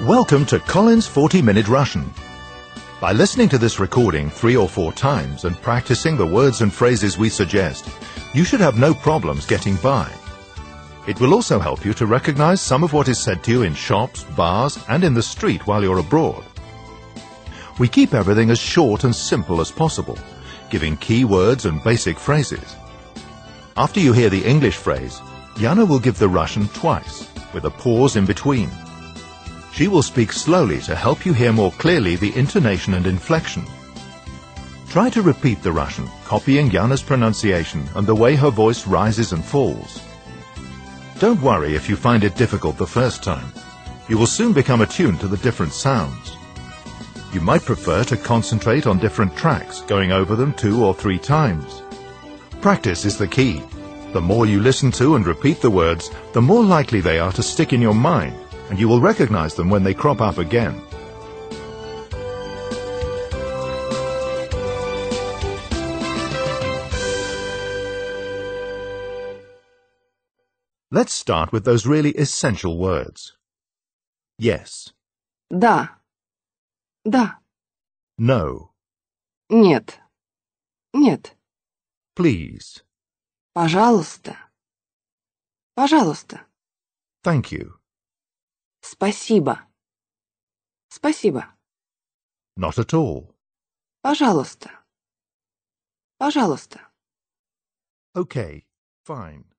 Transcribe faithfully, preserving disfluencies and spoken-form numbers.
Welcome to Colin's forty minute Russian. By listening to this recording three or four times and practicing the words and phrases we suggest, you should have no problems getting by. It will also help you to recognize some of what is said to you in shops, bars, and in the street while you're abroad. We keep everything as short and simple as possible, giving key words and basic phrases. After you hear the English phrase, Yana will give the Russian twice, with a pause in between. She will speak slowly to help you hear more clearly the intonation and inflection. Try to repeat the Russian, copying Yana's pronunciation and the way her voice rises and falls. Don't worry if you find it difficult the first time. You will soon become attuned to the different sounds. You might prefer to concentrate on different tracks, going over them two or three times. Practice is the key. The more you listen to and repeat the words, the more likely they are to stick in your mind, and you will recognize them when they crop up again. Let's start with those really essential words. Yes. Да. Да. No. Нет. Нет. Please. Пожалуйста. Пожалуйста. Thank you. Спасибо. Спасибо. Not at all. Пожалуйста. Пожалуйста. Okay, fine.